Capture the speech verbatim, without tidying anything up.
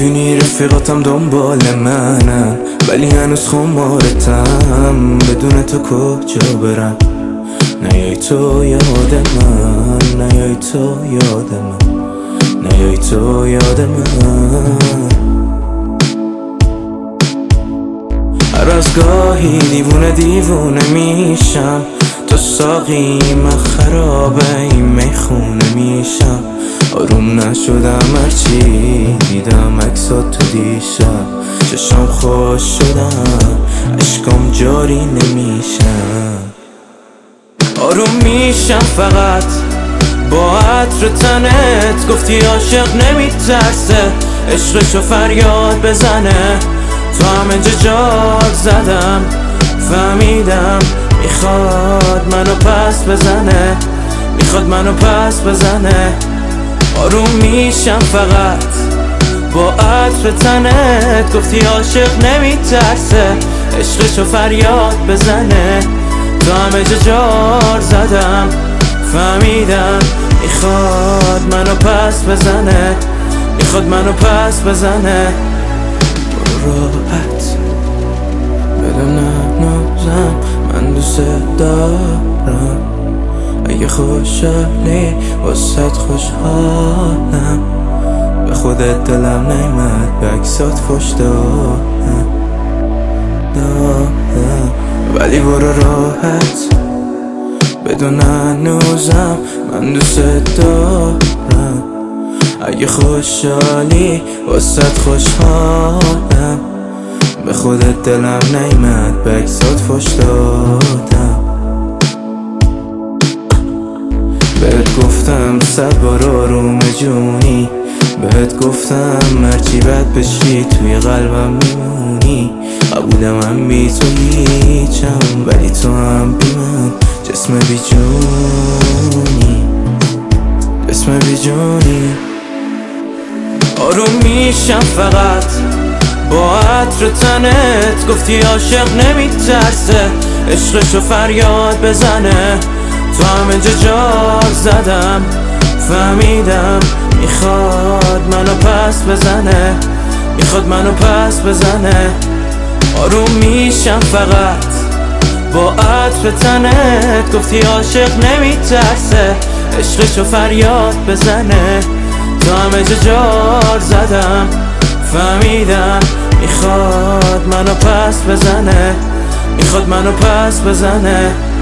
میدونی رفیقاتم دنبال منن، ولی هنوز خمارتم بدون تو کجا برم. نیای تو یاد من، نیای تو یاد من، نیای تو یاد من. هر از گاهی دیوونه دیوونه میشم، تو ساقی من خرابه این میخونه میشم. آروم نشدم هرچی دیدم عکسات تو دیشب، چشام خوش شدم عشقام جاری نمیشم. آروم میشم فقط با عطر تنت، گفتی عاشق نمیترسه عشقشو فریاد بزنه. تو همه جا جاگ زدم فهمیدم میخواد منو پس بزنه، میخواد منو پس بزنه. آروم میشم فقط با عطر تنت، گفتی عاشق نمیترسه عشقشو فریاد بزنه. تو همه جا جار زدم فهمیدم میخواد منو پس بزنه، میخواد منو پس بزنه. راحت بدون نازم من دوست دارم، اگه خوشحالی واسد خوشحالم. به خودت دلم نیمد به عکسات فوش دادم دادم، ولی برو راحت بدون هنوزم من دوست دارم. اگه خوشحالی واسد خوشحالم، به خودت دلم نیمد به عکسات فوش دادم. بهت گفتم صد بار آروم جونی، بهت گفتم هرچی بد بشی توی قلبم میمونی. قبولم هم بی تو هیچم، ولی تو هم بی من جسم بی جونی، جسم بی جونی. آروم میشم فقط با عطر تنت، گفتی عاشق نمیترسه عشقشو فریاد بزنه. تو همه جا جار زدم فهمیدم میخواد منو پس بزنه، میخواد منو پس بزنه. آروم میشم فقط با عطر تنت، گفتی عاشق نمیترسه عشقشو فریاد بزنه. تو همه جا جار زدم فهمیدم میخواد منو پس بزنه، میخواد منو پس بزنه.